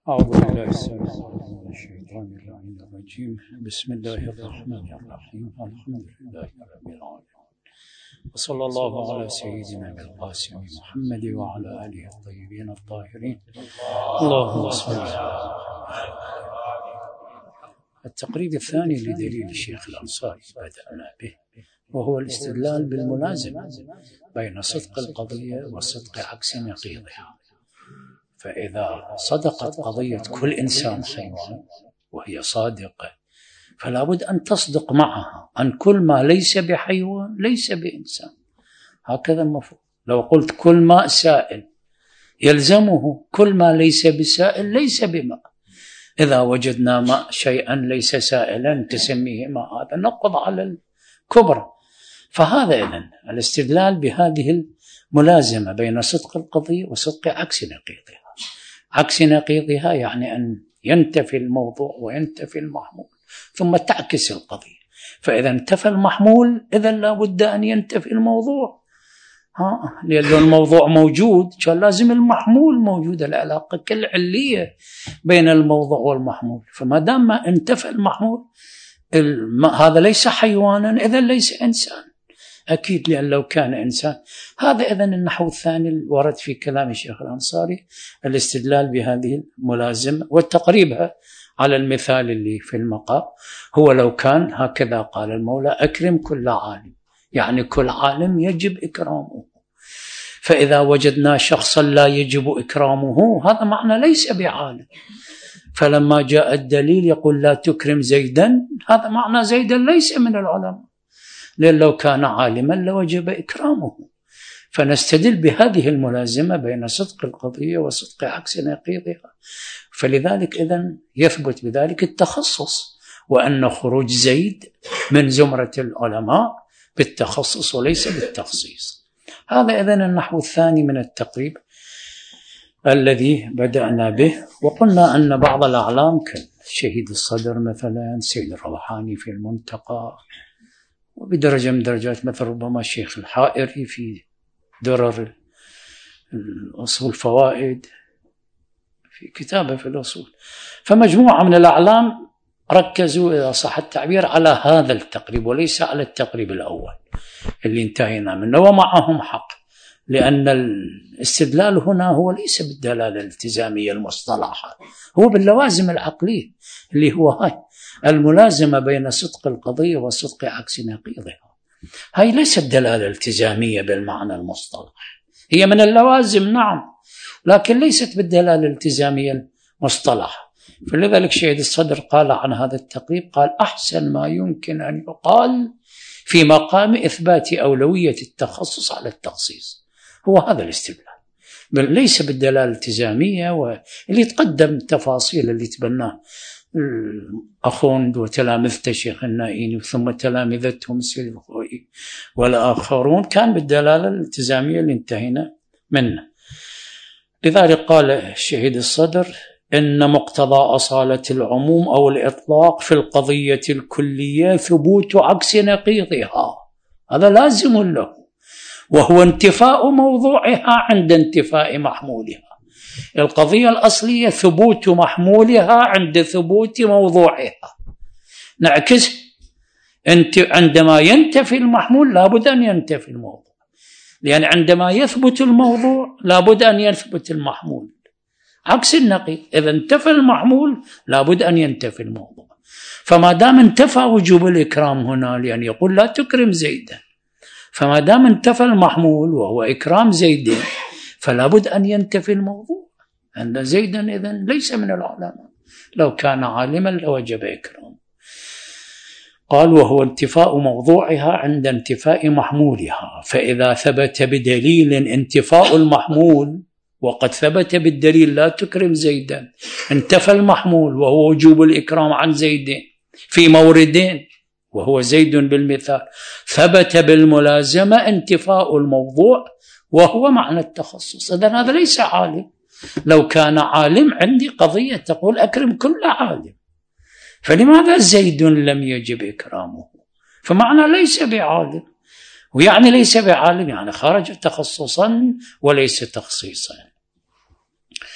أعوذ بالله السميع العليم من الشيطان اللعين الرجيم. بسم الله الرحمن الرحيم. الحمد لله رب العالمين، وصلى الله على سيدنا القاسم محمد وعلى آله الطيبين الطاهرين. اللهم صل على التقريب الثاني لدليل الشيخ الأنصاري بدأنا به، وهو الاستدلال بالملازمة بين صدق القضية وصدق عكس نقيضها. فإذا صدقت قضية كل إنسان حيوان وهي صادقة، فلا بد أن تصدق معها أن كل ما ليس بحيوان ليس بإنسان. هكذا المفروض. لو قلت كل ماء سائل، يلزمه كل ما ليس بسائل ليس بماء. إذا وجدنا ماء شيئا ليس سائلا تسميه ماء، هذا نقض على الكبرى. فهذا إذن الاستدلال بهذه الملازمة بين صدق القضية وصدق عكس نقيضها. عكس نقيضها يعني أن ينتفي الموضوع وينتفي المحمول ثم تعكس القضية. فإذا انتفى المحمول إذا لا بد أن ينتفي الموضوع، لأن الموضوع موجود كان لازم المحمول موجود، العلاقة كالعلية بين الموضوع والمحمول. فما دام ما انتفى المحمول هذا ليس حيوانا إذا ليس إنسان أكيد، لأن لو كان إنسان. هذا إذن النحو الثاني الورد في كلام الشيخ الأنصاري، الاستدلال بهذه الملازمة والتقريبها على المثال اللي في المقام. هو لو كان هكذا قال المولى: أكرم كل عالم، يعني كل عالم يجب إكرامه. فإذا وجدنا شخصا لا يجب إكرامه هذا معنى ليس بعالم. فلما جاء الدليل يقول لا تكرم زيدا، هذا معنى زيدا ليس من العلماء، لأن لو كان عالما لوجب إكرامه. فنستدل بهذه الملازمة بين صدق القضية وصدق عكس نقيضها. فلذلك إذن يثبت بذلك التخصص، وأن خروج زيد من زمرة العلماء بالتخصص وليس بالتخصيص. هذا إذن النحو الثاني من التقريب الذي بدأنا به. وقلنا أن بعض الأعلام كشهيد الصدر مثلا، سيد الروحاني في المنتقى، وبدرجة من درجات مثل ربما الشيخ الحائري في درر الأصول فوائد في كتابه في الأصول. فمجموعة من الأعلام ركزوا إذا صح التعبير على هذا التقريب وليس على التقريب الأول اللي انتهينا منه، ومعهم حق، لأن الاستدلال هنا هو ليس بالدلالة الالتزامية المصطلحة، هو باللوازم العقلية اللي هو هاي الملازمة بين صدق القضية وصدق عكس نقيضها. هاي ليست دلالة التزامية بالمعنى المصطلح، هي من اللوازم نعم، لكن ليست بالدلالة الالتزامية المصطلح. فلذلك شهيد الصدر قال عن هذا التقريب، قال: أحسن ما يمكن أن يقال في مقام إثبات أولوية التخصص على التخصيص هو هذا الاستدلال، بل ليس بالدلالة الالتزامية. واللي تقدم تفاصيل اللي تبناه الأخوند وتلامذته الشيخ النائيني ثم تلامذتهم السيد الخوئي والآخرون كان بالدلالة الالتزامية اللي انتهينا منه. لذلك قال الشهيد الصدر: إن مقتضى أصالة العموم أو الإطلاق في القضية الكلية ثبوت عكس نقيضها، هذا لازم له، وهو انتفاء موضوعها عند انتفاء محمولها. القضية الأصلية ثبوت محمولها عند ثبوت موضوعها. نعكس، عندما ينتفي المحمول لابد أن ينتفي الموضوع، لأن عندما يثبت الموضوع لابد أن يثبت المحمول. عكس النقيض، إذا انتفى المحمول لابد أن ينتفي الموضوع. فما دام انتفى وجوب الإكرام هنا، لأن يقول لا تكرم زيدا، فما دام انتفى المحمول وهو إكرام زيد فلا بد أن ينتفي الموضوع، أن زيدا إذن ليس من العلماء، لو كان عالما لوجب إكرامه. قال: وهو انتفاء موضوعها عند انتفاء محمولها. فإذا ثبت بدليل انتفاء المحمول، وقد ثبت بالدليل لا تكرم زيدا، انتفى المحمول وهو وجوب الإكرام عن زيد في موردين وهو زيد بالمثال، ثبت بالملازمة انتفاء الموضوع وهو معنى التخصص. إذن هذا ليس عالم. لو كان عالم عندي قضية تقول أكرم كل عالم، فلماذا زيد لم يجب إكرامه؟ فمعنى ليس بعالم، ويعني ليس بعالم يعني خرج تخصصا وليس تخصيصا.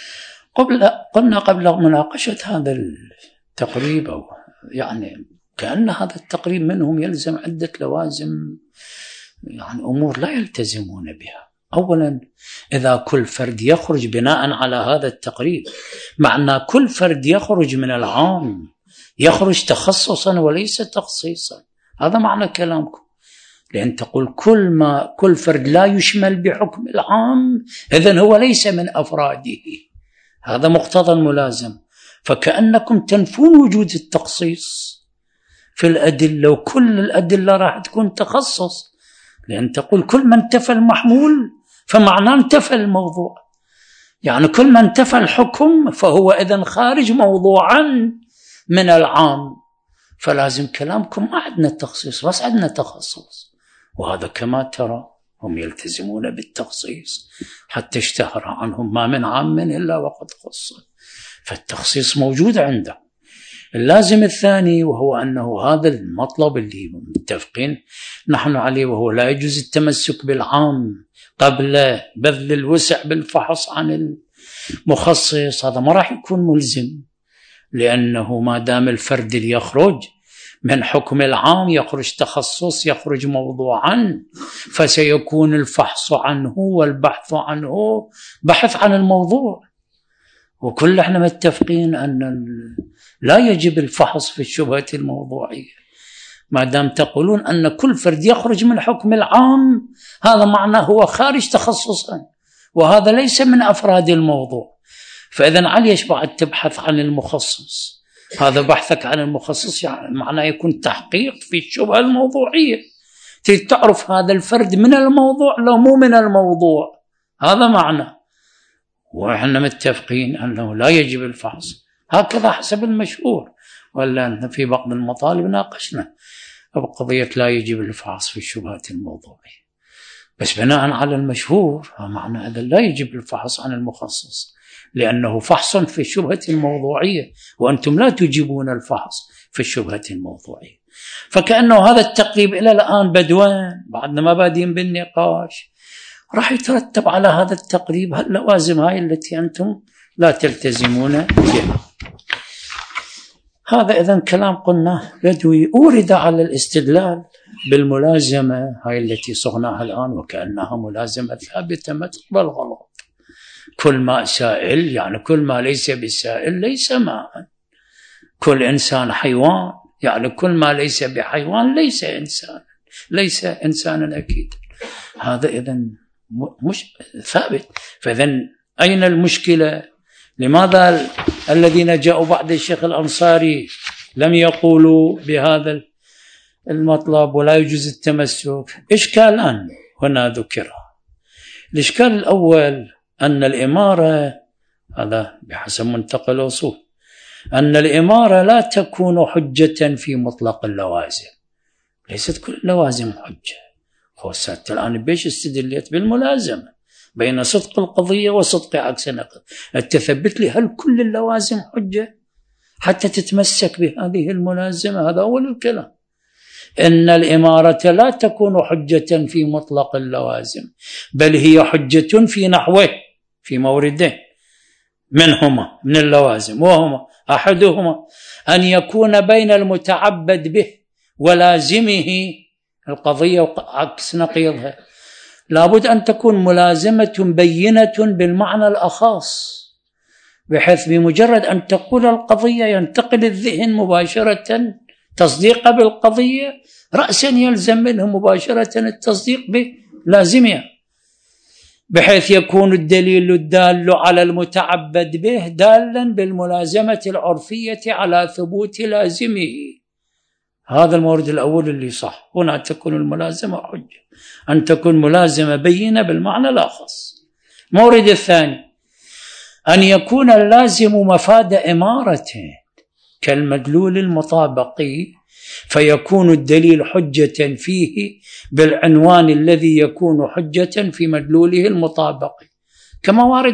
قلنا قبل مناقشة هذا التقريب، أو يعني كأن هذا التقريب منهم يلزم عدة لوازم، يعني أمور لا يلتزمون بها. أولا، إذا كل فرد يخرج بناء على هذا التقريب، معنى كل فرد يخرج من العام يخرج تخصصا وليس تخصيصا، هذا معنى كلامكم. لأن تقول كل فرد لا يشمل بحكم العام، إذن هو ليس من أفراده، هذا مقتضى الملازم. فكأنكم تنفون وجود التخصيص في الأدلة، وكل الأدلة راح تكون تخصص، لأن تقول كل ما انتفى المحمول فمعناه انتفى الموضوع، يعني كل ما انتفى الحكم فهو إذن خارج موضوعا من العام. فلازم كلامكم ما عندنا تخصيص بس عندنا تخصص، وهذا كما ترى هم يلتزمون بالتخصيص حتى اشتهر عنهم ما من عام إلا وقد خص، فالتخصيص موجود عنده. اللازم الثاني وهو أنه هذا المطلب اللي متفقين نحن عليه، وهو لا يجوز التمسك بالعام قبل بذل الوسع بالفحص عن المخصص، هذا ما راح يكون ملزم، لأنه ما دام الفرد اللي يخرج من حكم العام يخرج تخصص يخرج موضوعا، فسيكون الفحص عنه والبحث عنه بحث عن الموضوع. وكل احنا متفقين أن لا يجب الفحص في الشبهة الموضوعية ما دام تقولون أن كل فرد يخرج من حكم العام، هذا معناه هو خارج تخصصا، وهذا ليس من أفراد الموضوع. فإذن عليش بعد تبحث عن المخصص؟ هذا بحثك عن المخصص يعني معناه يكون تحقيق في الشبهة الموضوعية، تريد تعرف هذا الفرد من الموضوع لو مو من الموضوع، هذا معنى. وإحنا متفقين أنه لا يجب الفحص، هكذا حسب المشهور، ولا في بعض المطالب ناقشنا بقضية لا يجب الفحص في الشبهات الموضوعية، بس بناء على المشهور معنى هذا لا يجب الفحص عن المخصص، لأنه فحص في الشبهة الموضوعية وأنتم لا تجيبون الفحص في الشبهة الموضوعية. فكأنه هذا التقريب إلى الآن بدوان، بعدنا ما بادين بالنقاش، راح يترتب على هذا التقريب هاللوازم هاي التي أنتم لا تلتزمون بها. هذا إذن كلام قلنا بدوي أورد على الاستدلال بالملازمة هاي التي صغناها الآن، وكأنها ملازمة ثابتة ما تقبل غلط. كل ماء سائل يعني كل ما ليس بالسائل ليس ماء، كل إنسان حيوان يعني كل ما ليس بحيوان ليس إنسان، ليس إنسانا أكيد. هذا إذن مش ثابت. فإذن أين المشكلة؟ لماذا الذين جاءوا بعد الشيخ الأنصاري لم يقولوا بهذا المطلب ولا يجوز التمسك؟ إشكالان هنا ذكر. الإشكال الأول أن الإمارة، هذا بحسب منتقى الأصول، أن الإمارة لا تكون حجة في مطلق اللوازم، ليست كل اللوازم حجة. هو سألت الآن بيش استدلت بالملازمة بين صدق القضية وصدق عكس النقل، التثبت لي هل كل اللوازم حجة حتى تتمسك بهذه الملازمة؟ هذا أول الكلام. إن الإمارة لا تكون حجة في مطلق اللوازم، بل هي حجة في نحوه، في موردين منهما من اللوازم، وهما أحدهما أن يكون بين المتعبد به ولازمه القضية عكس نقيضها، لابد أن تكون ملازمة بينة بالمعنى الأخص، بحيث بمجرد أن تقول القضية ينتقل الذهن مباشرة تصديق بالقضية، رأسا يلزم منه مباشرة التصديق بلازمها، بحيث يكون الدليل الدال على المتعبد به دالا بالملازمة العرفية على ثبوت لازمه. هذا المورد الأول اللي صح، هنا تكون الملازمة حجة، أن تكون ملازمة بينة بالمعنى الأخص. مورد الثاني أن يكون اللازم مفاد إمارة كالمدلول المطابقي، فيكون الدليل حجة فيه بالعنوان الذي يكون حجة في مدلوله المطابقي، كما وارد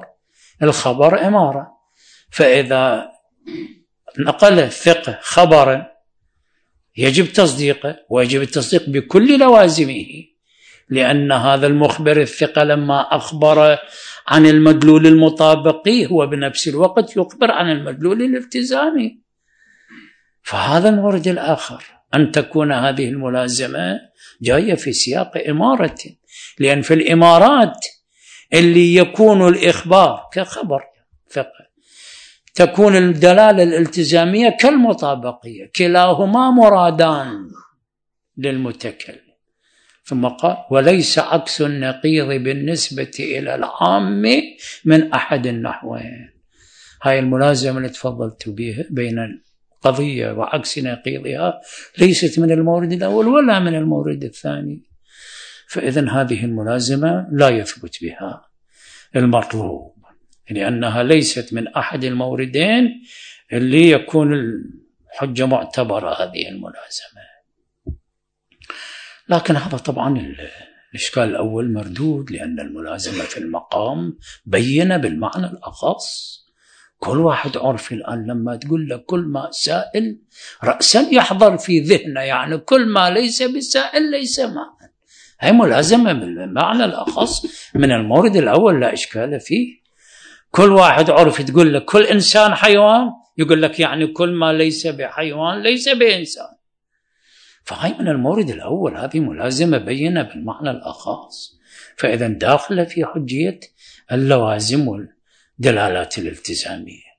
الخبر إمارة، فإذا نقل الثقة خبرا يجب تصديقه، ويجب التصديق بكل لوازمه، لأن هذا المخبر الثقة لما أخبر عن المدلول المطابقي هو بنفس الوقت يخبر عن المدلول الالتزامي. فهذا المورد الآخر، أن تكون هذه الملازمة جاية في سياق إمارة، لأن في الإمارات اللي يكون الإخبار كخبر فقط، تكون الدلالة الالتزامية كالمطابقية، كلاهما مرادان للمتكلم. ثم قال وليس عكس النقيض بالنسبة إلى العام من أحد النحوين. هاي الملازمة اللي تفضلت بها بين القضية وعكس نقيضها ليست من المورد الأول ولا من المورد الثاني، فإذن هذه الملازمة لا يثبت بها المطلوب، لأنها ليست من أحد الموردين اللي يكون الحجة معتبرة هذه الملازمة. لكن هذا طبعا الإشكال الأول مردود، لأن الملازمة في المقام بينة بالمعنى الأخص. كل واحد عرفي الآن لما تقول له كل ما سائل رأسا يحضر في ذهنه، يعني كل ما ليس بسائل ليس ماء. هي ملازمة بالمعنى الأخص من المورد الأول لا إشكال فيه. كل واحد عرف تقول له كل إنسان حيوان، يقول لك يعني كل ما ليس بحيوان ليس بإنسان. فهي من المورد الأول، هذه ملازمة بينة بالمعنى الأخص، فإذا داخلة في حجية اللوازم والدلالات الالتزامية.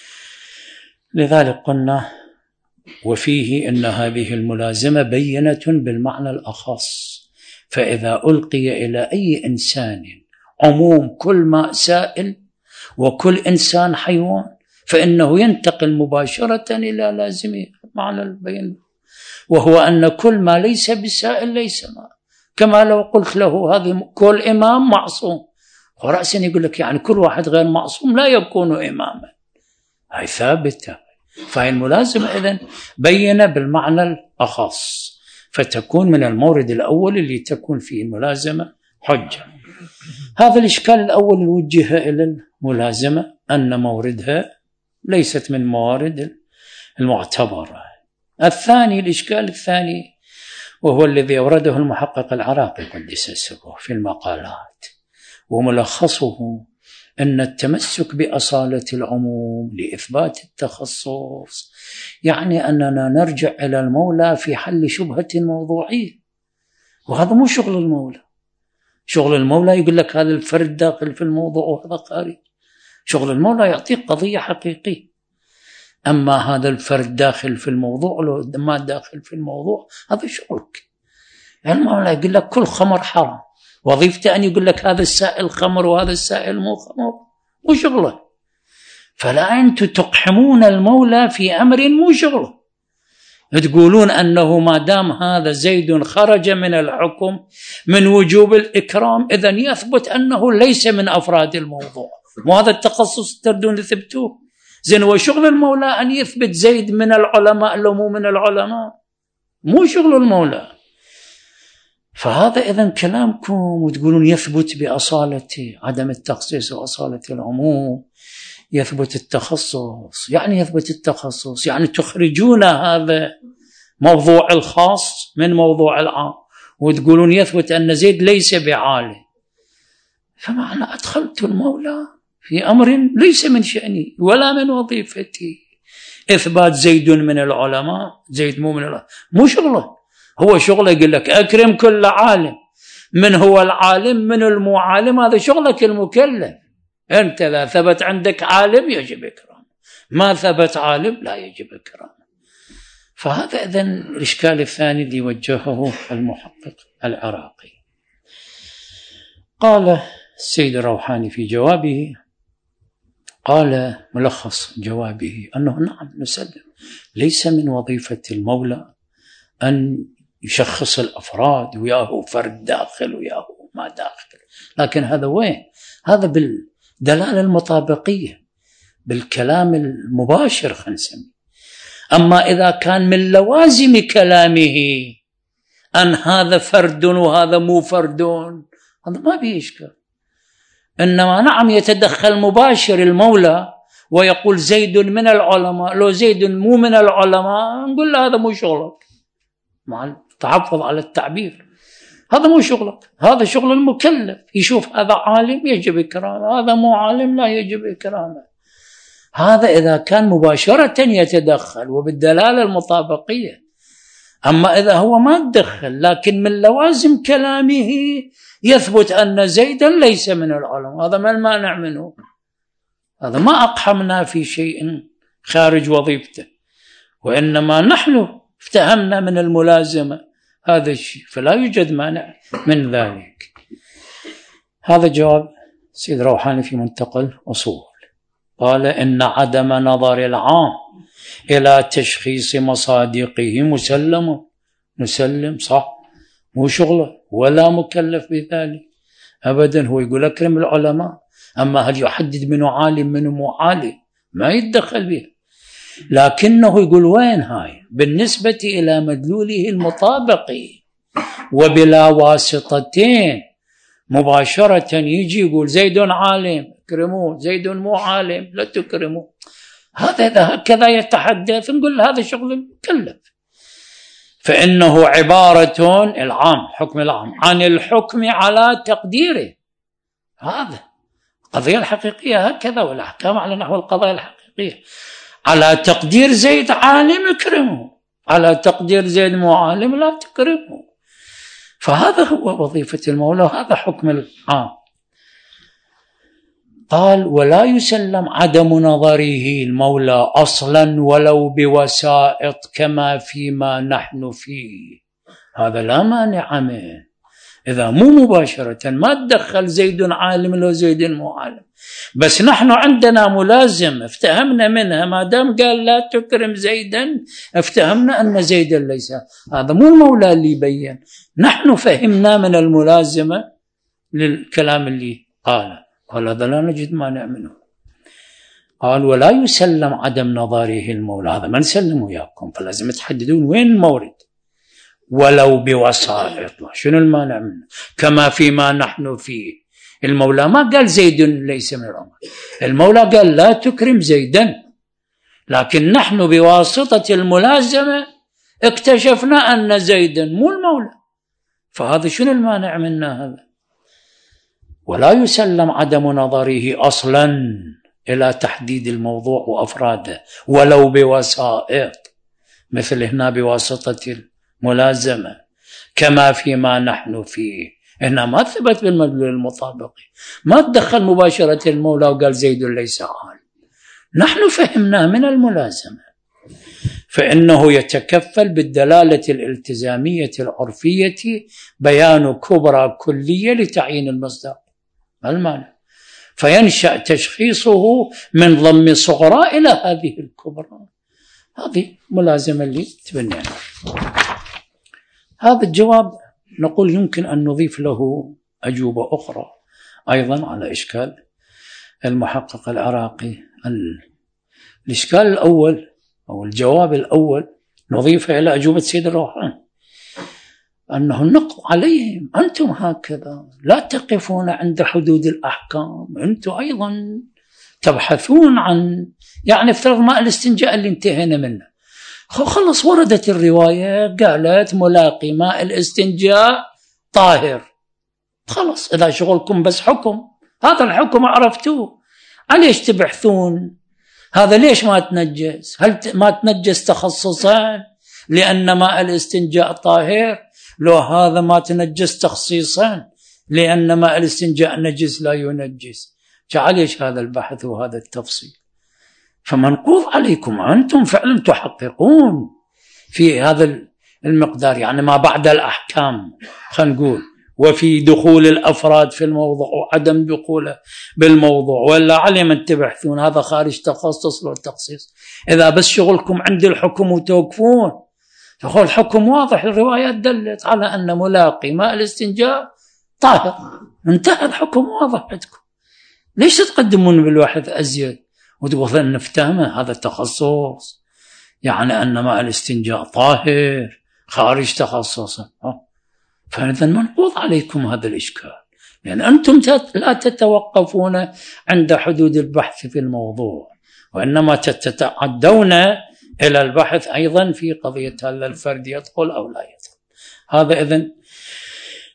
لذلك قلنا وفيه إن هذه الملازمة بينة بالمعنى الأخص، فإذا ألقي إلى أي إنسان عموم كل ما سائل وكل إنسان حيوان فإنه ينتقل مباشرة إلى لازمه معنى البين، وهو أن كل ما ليس بسائل ليس ماء. كما لو قلت له هذه كل إمام معصوم، ورأسا يقول لك يعني كل واحد غير معصوم لا يكون إماما، هاي ثابتة. فهي الملازمة إذن بينة بالمعنى الأخص، فتكون من المورد الأول اللي تكون فيه الملازمة حجة. هذا الإشكال الأول الوجه إلى الملازمة أن موردها ليست من موارد المعتبرة. الثاني، الإشكال الثاني وهو الذي أورده المحقق العراقي قدس سره في المقالات، وملخصه أن التمسك بأصالة العموم لإثبات التخصص يعني أننا نرجع إلى المولى في حل شبهة موضوعية، وهذا مو شغل المولى. شغل المولى يقول لك هذا الفرد داخل في الموضوع وهذا خارج. شغل المولى يعطيك قضية حقيقية، أما هذا الفرد داخل في الموضوع لو ما داخل في الموضوع هذا شغلك. المولى يقول لك كل خمر حرام، وظيفته أن يقول لك هذا السائل خمر وهذا السائل مو خمر، مو شغله. فلا أنتم تقحمون المولى في أمر مو شغله، تقولون أنه ما دام هذا زيد خرج من الحكم من وجوب الإكرام إذن يثبت أنه ليس من أفراد الموضوع، وهذا التخصص تردون تثبتوه. زين وشغل المولى أن يثبت زيد من العلماء لو مو من العلماء، مو شغل المولى. فهذا إذن كلامكم، وتقولون يثبت بأصالة عدم التخصيص وأصالة العموم، يثبت التخصص. يعني يثبت التخصص يعني تخرجون هذا موضوع الخاص من موضوع العام، وتقولون يثبت أن زيد ليس بعالم. فمعنى أدخلت المولى في أمر ليس من شأني ولا من وظيفتي. إثبات زيد من العلماء، زيد مو من العلماء، مو شغله. هو شغله يقول لك أكرم كل عالم، من هو العالم من المو عالم، هذا شغلك المكلف. أنت لا ثبت عندك عالم يجب إكرام، ما ثبت عالم لا يجب إكرام. فهذا إذن الإشكال الثاني اللي وجهه المحقق العراقي. قال السيد الروحاني في جوابه، قال ملخص جوابه أنه نعم نسلم، ليس من وظيفة المولى أن يشخص الأفراد وياهو فرد داخل وياهو ما داخل، لكن هذا وين؟ هذا بالدلالة المطابقية، بالكلام المباشر خلينا نسميه. أما إذا كان من لوازم كلامه أن هذا فرد وهذا مو فرد، هذا ما به إشكال. إنما نعم يتدخل مباشر المولى ويقول زيد من العلماء، لو زيد مو من العلماء نقول له هذا مو شغلك، مع التحفظ على التعبير. هذا مو شغلك، هذا شغل المكلف، يشوف هذا عالم يجب إكرامه، هذا مو عالم لا يجب إكرامه. هذا إذا كان مباشرة يتدخل وبالدلالة المطابقية. أما إذا هو ما تدخل لكن من لوازم كلامه يثبت أن زيدا ليس من العلم، هذا ما المانع منه؟ هذا ما أقحمنا في شيء خارج وظيفته، وإنما نحن افتهمنا من الملازمة هذا الشيء، فلا يوجد مانع من ذلك. هذا جواب سيد روحاني في منتقى الأصول. قال إن عدم نظر العام إلى تشخيص مصادقه مسلم صح، مو شغله ولا مكلف بذلك أبدا. هو يقول أكرم العلماء، أما هل يحدد منه عالم منه مو عالم ما يتدخل به، لكنه يقول وين هاي بالنسبة إلى مدلوله المطابقي وبلا واسطتين مباشرة يجي يقول زيد عالم اكرموه، زيد مو عالم لا تكرموه. هذا إذا هكذا يتحدث نقول هذا شغل مكلف، فإنه عبارة العام حكم العام عن الحكم على تقديره. هذا القضية الحقيقية هكذا، والأحكام على نحو القضايا الحقيقية. على تقدير زيد عالم اكرمه، على تقدير زيد مو عالم لا تكرمه. فهذا هو وظيفة المولى، هذا حكم العام. قال ولا يسلم عدم نظره المولى أصلا ولو بوسائط كما فيما نحن فيه، هذا لا مانع منه. إذا مو مباشرة ما تدخل زيد عالم لو زيد مو عالم، بس نحن عندنا ملازم افتهمنا منها، ما دام قال لا تكرم زيدا افتهمنا أن زيدا ليس، هذا مو المولى اللي يبين، نحن فهمنا من الملازمة للكلام اللي قاله. قال هذا لا نجد مانع منه. قال ولا يسلم عدم نظره المولى، هذا ما نسلم وياكم، فلازم تحددون وين المورد. ولو بوسائط، شنو المانع منه؟ كما فيما نحن فيه. المولى ما قال زيد ليس من العمر، المولى قال لا تكرم زيدا، لكن نحن بواسطة الملازمة اكتشفنا أن زيدا مو المولى، فهذا شنو المانع منا هذا؟ ولا يسلم عدم نظره أصلا إلى تحديد الموضوع وأفراده ولو بوسائط، مثل هنا بواسطة الملازمة كما فيما نحن فيه. هنا ما ثبت بالمدلول المطابقي، ما تدخل مباشرة المولى وقال زيد ليس عالم، نحن فهمناه من الملازمة. فإنه يتكفل بالدلالة الالتزامية العرفية بيان كبرى كلية لتعيين المصداق المعنى، فينشأ تشخيصه من ضم صغرى إلى هذه الكبرى. هذه ملازمة اللي تبنينا. هذا الجواب نقول يمكن أن نضيف له أجوبة أخرى أيضا على إشكال المحقق العراقي. الإشكال الأول أو الجواب الأول نضيفه إلى أجوبة سيد الروحاني، أنه النقد عليهم، أنتم هكذا لا تقفون عند حدود الأحكام، أنتم أيضا تبحثون عن، يعني افترض ماء الاستنجاء اللي انتهينا منه، خلص وردت الرواية قالت ملاقي ماء الاستنجاء طاهر، خلص إذا شغلكم بس حكم، هذا الحكم عرفتوه، عليش تبحثون هذا ليش ما تنجس؟ هل ما تنجس تخصصا لأن ماء الاستنجاء طاهر؟ لو هذا ما تنجس تخصيصا لأن ماء الاستنجاء نجس لا ينجس، عليش هذا البحث وهذا التفصيل؟ فمنقوض عليكم، أنتم فعلا تحققون في هذا المقدار، يعني ما بعد الأحكام خلينا نقول، وفي دخول الأفراد في الموضوع وعدم دخوله بالموضوع، ولا علم أن تبحثون هذا خارج تخصص والتخصيص. إذا بس شغلكم عند الحكم وتوقفون، فهو الحكم واضح، الروايات دلت على أن ملاقي ماء الاستنجاء طاهر، انتهى الحكم واضح عندكم، ليش تتقدمون بالواحد أزيد وتقولون نفتهمه هذا التخصص، يعني أن ماء الاستنجاء طاهر خارج تخصصه؟ فإذا منقوض عليكم هذا الإشكال، لأن أنتم لا تتوقفون عند حدود البحث في الموضوع، وإنما تتعدون إلى البحث أيضا في قضية هل الفرد يدخل أو لا يدخل. هذا إذن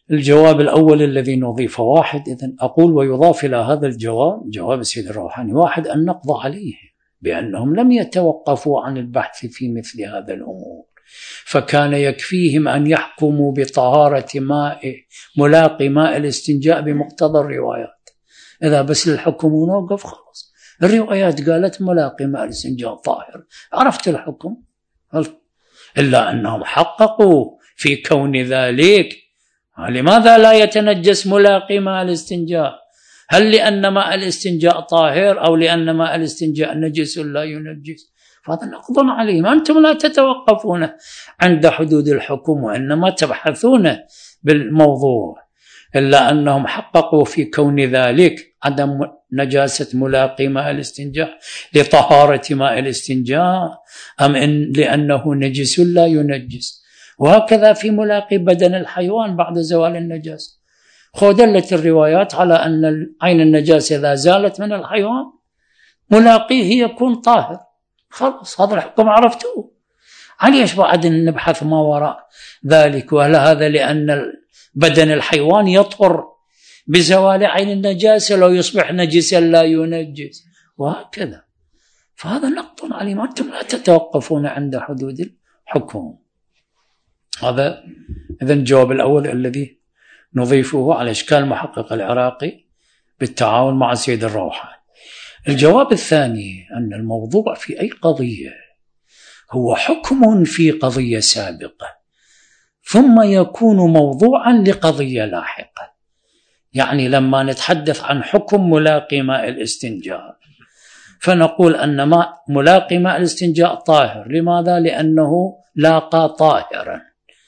الجواب الأول الذي نضيف واحد، إذن أقول ويضاف إلى هذا الجواب، جواب السيد الروحاني، واحد أن نقضى عليه بأنهم لم يتوقفوا عن البحث في مثل هذا الأمور، فكان يكفيهم أن يحكموا بطهارة ملاقي ماء الاستنجاء بمقتضى الروايات. إذا بس الحكم ونوقف خلاص، الروايات قالت ملاقي ماء الاستنجاء طاهر، عرفت الحكم. إلا أنهم حققوا في كون ذلك. لماذا لا يتنجس ملاقي ماء الاستنجاء؟ هل لأن ماء الاستنجاء طاهر أو لأن ماء الاستنجاء نجس لا ينجس؟ فهذا نقض عليهم. أنتم لا تتوقفون عند حدود الحكم وإنما تبحثون بالموضوع. إلا أنهم حققوا في كون ذلك عدم نجاسة ملاقي ماء الاستنجاء لطهارة ماء الاستنجاء أم إن لأنه نجس لا ينجس. وهكذا في ملاقي بدن الحيوان بعد زوال النجاسة، دلت الروايات على أن عين النجاسة إذا زالت من الحيوان ملاقيه يكون طاهر. خلاص هذا الحكم عرفتوه، عليش بعد نبحث ما وراء ذلك؟ وهل هذا لأن بدن الحيوان يطهر بزوال عين النجاسة لو يصبح نجسا لا ينجس وهكذا؟ فهذا نقض عليهم. أنتم لا تتوقفون عند حدود الحكم. هذا إذن الجواب الأول الذي نضيفه على إشكال المحقق العراقي بالتعاون مع سيد الروحاني. الجواب الثاني أن الموضوع في أي قضية هو حكم في قضية سابقة ثم يكون موضوعا لقضية لاحقة. يعني لما نتحدث عن حكم ملاقي ماء الاستنجاء فنقول أن ملاقي ماء الاستنجاء طاهر. لماذا؟ لأنه لاقى طاهرا.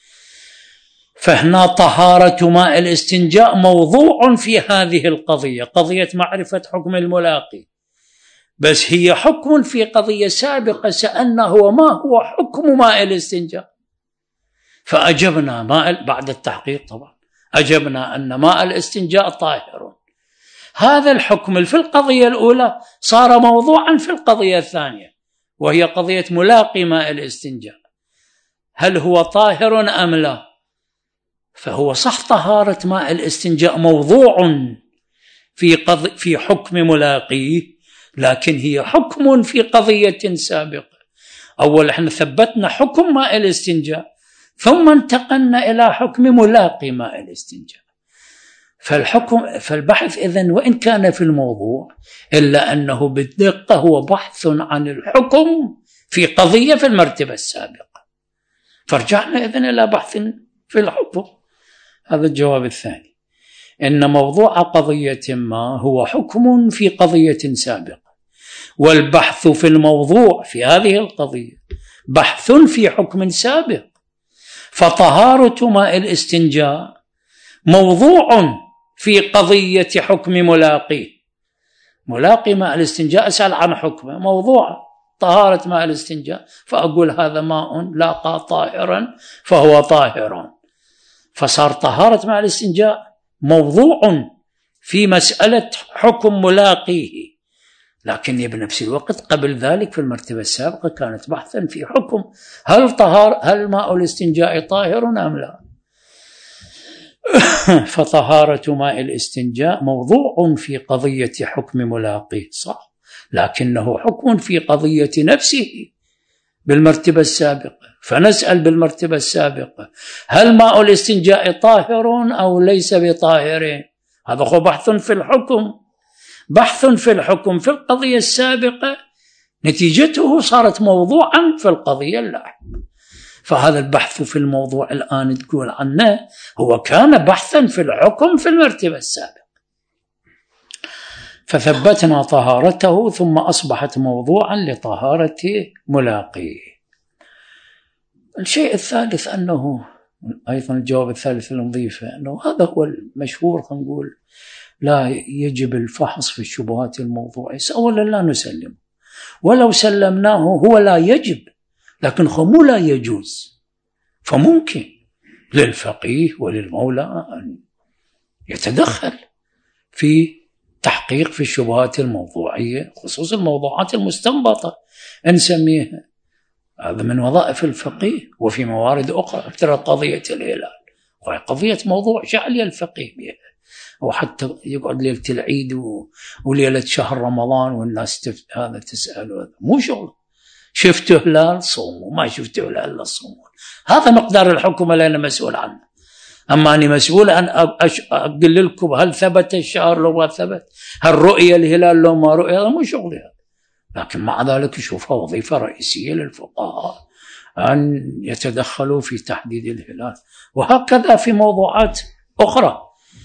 فهنا طهارة ماء الاستنجاء موضوع في هذه القضية، قضية معرفة حكم الملاقي، بس هي حكم في قضية سابقة سألنا هو ما هو حكم ماء الاستنجاء، فأجبنا بعد التحقيق طبعا أجبنا أن ماء الاستنجاء طاهر. هذا الحكم في القضية الأولى صار موضوعا في القضية الثانية وهي قضية ملاقي ماء الاستنجاء، هل هو طاهر أم لا؟ فهو صح طهارة ماء الاستنجاء موضوع في حكم ملاقيه، لكن هي حكم في قضية سابقة. أول احنا ثبتنا حكم ماء الاستنجاء ثم انتقلنا إلى حكم ملاقي ماء الاستنجاء. فالبحث إذن وإن كان في الموضوع إلا أنه بالدقة هو بحث عن الحكم في قضية في المرتبة السابقة، فرجعنا إذن إلى بحث في الحكم. هذا الجواب الثاني، إن موضوع قضية ما هو حكم في قضية سابقة، والبحث في الموضوع في هذه القضية بحث في حكم سابق. فطهارة ماء الاستنجاء موضوع في قضية حكم ملاقي ماء الاستنجاء أسأل عن حكمه، موضوع طهارة ماء الاستنجاء، فأقول هذا ماء لاقى طاهرا فهو طاهر، فصار طهارة ماء الاستنجاء موضوع في مسألة حكم ملاقيه. لكن بنفس الوقت قبل ذلك في المرتبة السابقة كانت بحثا في حكم هل ماء الاستنجاء طاهر أم لا. فطهارة ماء الاستنجاء موضوع في قضية حكم ملاقيه صح، لكنه حكم في قضية نفسه بالمرتبة السابقة. فنسأل بالمرتبة السابقة هل ماء الاستنجاء طاهر أو ليس بطاهر؟ هذا هو بحث في الحكم، بحث في الحكم في القضية السابقة نتيجته صارت موضوعا في القضية اللاحقة. فهذا البحث في الموضوع الآن تقول عنه هو كان بحثا في الحكم في المرتبة السابقة، فثبتنا طهارته ثم أصبحت موضوعا لطهارة ملاقيه. الشيء الثالث أنه أيضا الجواب الثالث المضيفة أنه هذا هو المشهور، نقول لا يجب الفحص في الشبهات الموضوعية. أولا لا نسلم، ولو سلمناه هو لا يجب، لكن مو لا يجوز. فممكن للفقيه وللمولى أن يتدخل في تحقيق في الشبهات الموضوعية، خصوصا الموضوعات المستنبطة نسميها، هذا من وظائف الفقيه. وفي موارد أخرى مثل قضية الهلال قضية موضوع جعل الفقيه بها، أو حتى يقعد ليلة العيد وليلة شهر رمضان والناس هذا تسأل، هذا مو شغل. شفتوا هلال صوموا، ما شفتوا هلال لا صوموا. هذا مقدار الحكم اللي أنا مسؤول عنه. أما أني مسؤول أن أقول لكم هل ثبت الشهر لو ما ثبت، هل رؤية الهلال لو ما رؤية، هذا مو شغلي هذا. لكن مع ذلك شوفها وظيفة رئيسية للفقهاء أن يتدخلوا في تحديد الهلال، وهكذا في موضوعات أخرى.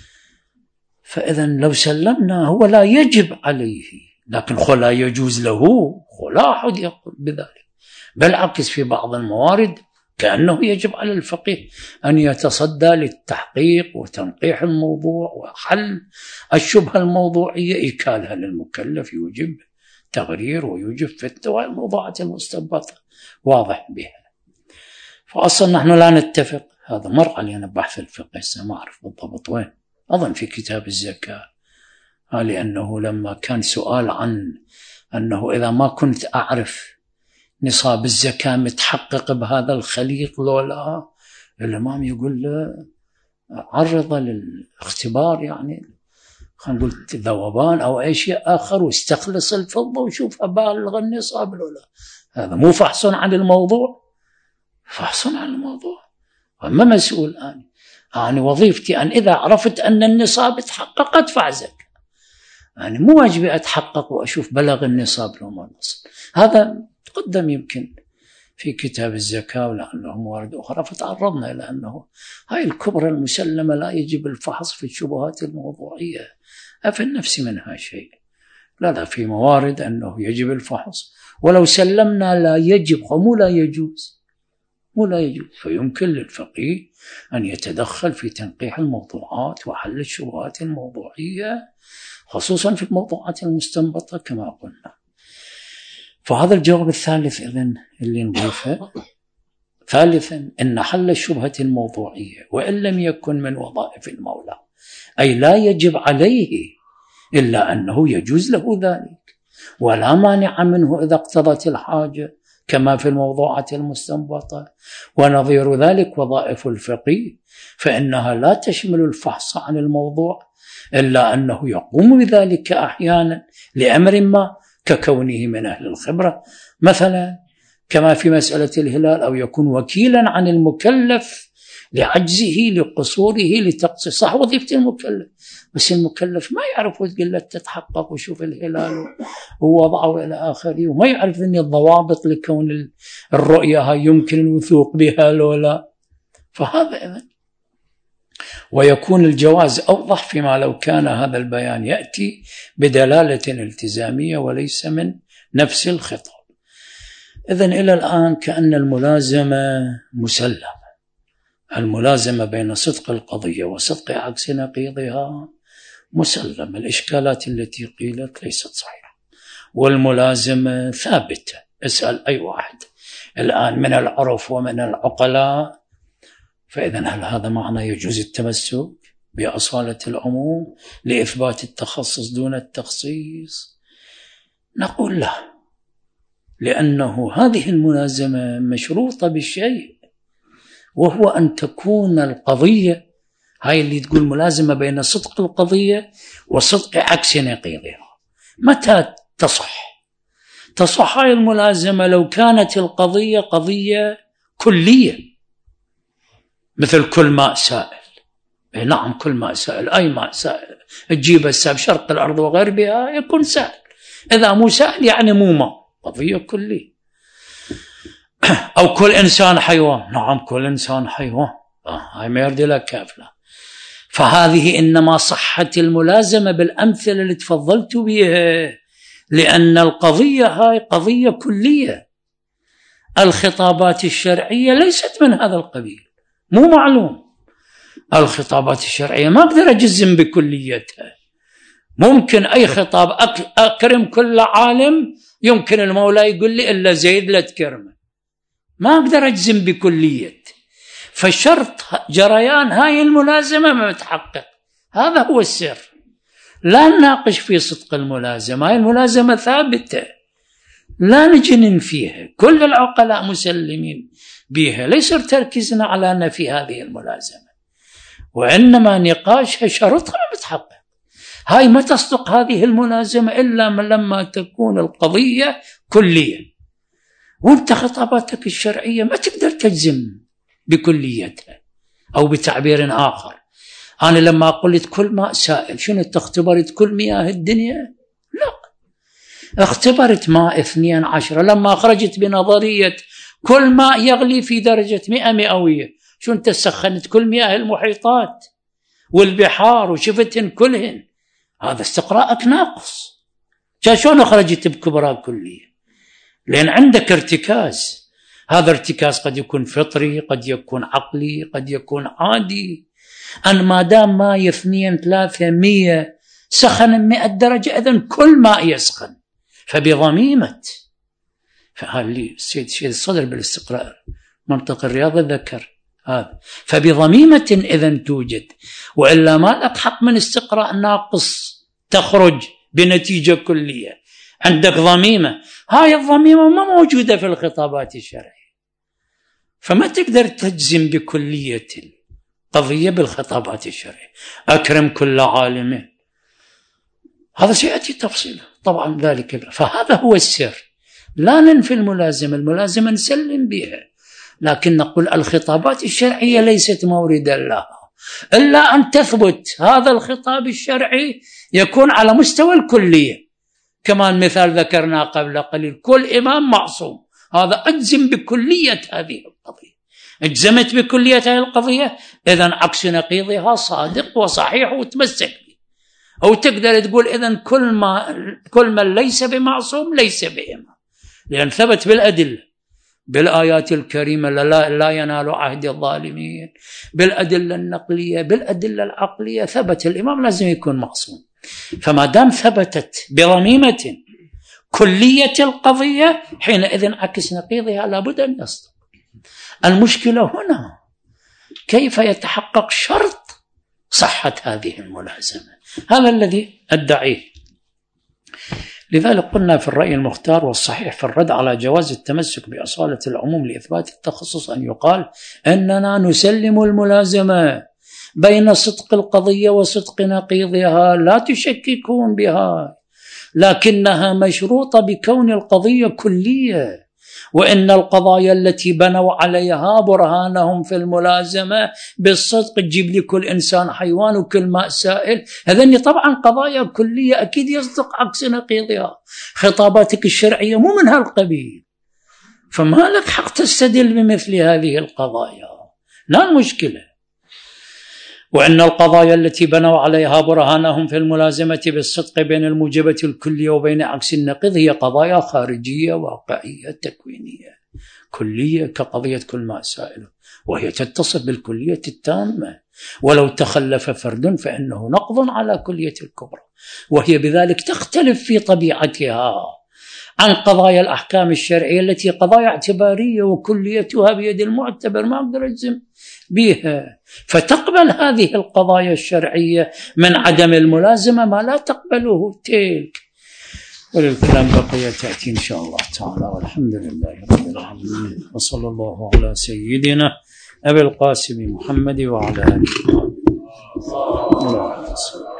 فإذا لو سلمنا هو لا يجب عليه، لكن لا يجوز له، لا أحد يقول بذلك، بالعكس في بعض الموارد كأنه يجب على الفقيه أن يتصدى للتحقيق وتنقيح الموضوع وحل الشبهة الموضوعية، إيكالها للمكلف، يوجب تغرير ويوجب فتوى الموضوعات المستنبطة واضح بها. فأصلا نحن لا نتفق، هذا مر علينا بحث الفقه، ما أعرف بالضبط وين، أظن في كتاب الزكاة، لأنه لما كان سؤال عن أنه إذا ما كنت أعرف نصاب الزكاة متحقق بهذا الخليط لولا، الإمام يقول له عرض للاختبار، يعني خلينا نقول ذوبان أو أي شيء آخر، واستخلص الفضة وشوف أبالغ النصاب لولا. هذا مو فحص عن الموضوع، فحص عن الموضوع. وما مسؤول أنا وظيفتي أن إذا عرفت أن النصاب اتحقق أدفع زكاة، يعني مو واجبي أتحقق وأشوف بلغ النصاب لو ما نصب. هذا تقدم يمكن في كتاب الزكاة ولأنه موارد أخرى، فتعرضنا إلى أنه هاي الكبرى المسلمة لا يجب الفحص في الشبهات الموضوعية، أفي النفس منها شيء. لا في موارد أنه يجب الفحص، ولو سلمنا لا يجب، مو لا يجوز، مو لا يجوز. فيمكن للفقيه أن يتدخل في تنقيح الموضوعات وحل الشبهات الموضوعية، خصوصا في الموضوعات المستنبطة كما قلنا. فهذا الجواب الثالث إذن اللي نضيفه. ثالثا، أن حل الشبهة الموضوعية وإن لم يكن من وظائف المولى، أي لا يجب عليه إلا أنه يجوز له ذلك ولا مانع منه إذا اقتضت الحاجة، كما في الموضوعات المستنبطة. ونظير ذلك وظائف الفقيه، فإنها لا تشمل الفحص عن الموضوع إلا أنه يقوم بذلك أحيانا لأمر ما، ككونه من أهل الخبرة مثلا، كما في مسألة الهلال، أو يكون وكيلا عن المكلف لعجزه لقصوره لتقصيص. صح وظيفة المكلف، بس المكلف ما يعرف، وتقول له تتحقق وشوف الهلال ووضعه إلى آخره، وما يعرف أن الضوابط لكون الرؤية هاي يمكن الوثوق بها لولا. فهذا إذن ويكون الجواز أوضح فيما لو كان هذا البيان يأتي بدلالة التزامية وليس من نفس الخطاب. إذن إلى الآن كأن الملازمة مسلمة، الملازمة بين صدق القضية وصدق عكس نقيضها مسلم. الإشكالات التي قيلت ليست صحيحة، والملازمة ثابتة. اسأل أي واحد الآن من العرف ومن العقلاء، فإذن هل هذا معنى يجوز التمسك بأصالة العموم لإثبات التخصص دون التخصيص؟ نقول لا، لأنه هذه الملازمة مشروطة بالشيء، وهو أن تكون القضية هاي اللي تقول ملازمة بين صدق القضية وصدق عكس نقيضها. متى تصح هاي الملازمة؟ لو كانت القضية قضية كلية، مثل كل ماء سائل. نعم كل ماء سائل، أي ماء سائل تجيب السائل شرق الأرض وغربها يكون سائل، إذا مو سائل يعني مو ماء، قضية كلية. أو كل إنسان حيوان، نعم كل إنسان حيوان، هاي ما يرد لك كافلة. فهذه إنما صحت الملازمة بالأمثلة اللي تفضلت بها، لأن القضية هاي قضية كلية. الخطابات الشرعية ليست من هذا القبيل، مو معلوم. الخطابات الشرعية ما أقدر أجزم بكليتها. ممكن أي خطاب أكرم كل عالم، يمكن المولى يقول لي إلا زيد لا تكرمه، ما أقدر أجزم بكلية. فشرط جريان هاي الملازمة ما متحقق، هذا هو السر. لا نناقش في صدق الملازمة، هاي الملازمة ثابتة لا نجنن فيها، كل العقلاء مسلمين بها، ليس تركيزنا على نفي هذه الملازمة. وإنما نقاشها شرطها ما بتحقق. هاي ما تصدق هذه الملازمة إلا لما تكون القضية كلية. وانت خطاباتك الشرعية ما تقدر تجزم بكليتها. أو بتعبير آخر، أنا لما قلت كل ماء سائل، شنو اختبرت كل مياه الدنيا؟ لا، اختبرت ماء 12. لما خرجت بنظرية كل ماء يغلي في درجة 100 مئوية، شو انت سخنت كل مياه المحيطات والبحار وشفتهن كلهن؟ هذا استقراءك ناقص. شلون خرجت بكبرى كلية؟ لأن عندك ارتكاز. هذا ارتكاز قد يكون فطري، قد يكون عقلي، قد يكون عادي. أن ما دام ماء 2 3 100 سخن 100 درجة، إذن كل ماء يسخن. فبضميمة، فهذا السيد الصدر بالاستقراء منطق الرياضة ذكر هذا، فبضميمة إذن توجد، وإلا ما لك حق من استقراء ناقص تخرج بنتيجة كلية. عندك ضميمة، هاي الضميمة ما موجودة في الخطابات الشرعية، فما تقدر تجزم بكلية القضية بالخطابات الشرعية. أكرم كل عالم، هذا سيأتي تفصيله طبعا ذلك. فهذا هو السر. لا ننفي الملازمة نسلم بها، لكن نقول الخطابات الشرعية ليست موردا لها، إلا أن تثبت هذا الخطاب الشرعي يكون على مستوى الكلية. كمان مثال ذكرنا قبل قليل، كل إمام معصوم، هذا أجزم بكلية هذه القضية. اجزمت بكلية هذه القضية، إذن عكس نقيضها صادق وصحيح وتمسك به. أو تقدر تقول إذن كل من ليس بمعصوم ليس بإمام، لأن ثبت بالأدلة، بالآيات الكريمة لا ينال عهد الظالمين، بالأدلة النقلية، بالأدلة العقلية، ثبت الإمام لازم يكون معصوم. فما دام ثبتت بضميمة كلية القضية، حينئذ عكس نقيضها لابد أن يصدق. المشكلة هنا كيف يتحقق شرط صحة هذه الملازمة، هذا الذي أدعيه. لذلك قلنا في الرأي المختار والصحيح في الرد على جواز التمسك بأصالة العموم لإثبات التخصص أن يقال أننا نسلم الملازمة بين صدق القضية وصدق نقيضها، لا تشككون بها، لكنها مشروطة بكون القضية كلية، وإن القضايا التي بنوا عليها برهانهم في الملازمة بالصدق تجيب لي كل إنسان حيوان وكل ماء سائل، هذني طبعا قضايا كلية أكيد يصدق عكس نقيضها. خطاباتك الشرعية مو من هالقبيل، فما لك حق تستدل بمثل هذه القضايا، لا المشكلة. وأن القضايا التي بنوا عليها برهانهم في الملازمة بالصدق بين الموجبة الكلية وبين عكس النقيض هي قضايا خارجية واقعية تكوينية كلية كقضية كل ماء سائل، وهي تتصف بالكلية التامة، ولو تخلف فرد فإنه نقض على كلية الكبرى، وهي بذلك تختلف في طبيعتها عن قضايا الأحكام الشرعية التي قضايا اعتبارية وكليتها بيد المعتبر، ما أقدر أجزم بها. فتقبل هذه القضايا الشرعية من عدم الملازمة ما لا تقبله تلك. وللكلام بقية تأتي إن شاء الله تعالى، والحمد لله رب العالمين، وصلى الله على سيدنا أبي القاسم محمد وعلى آله وصحبه.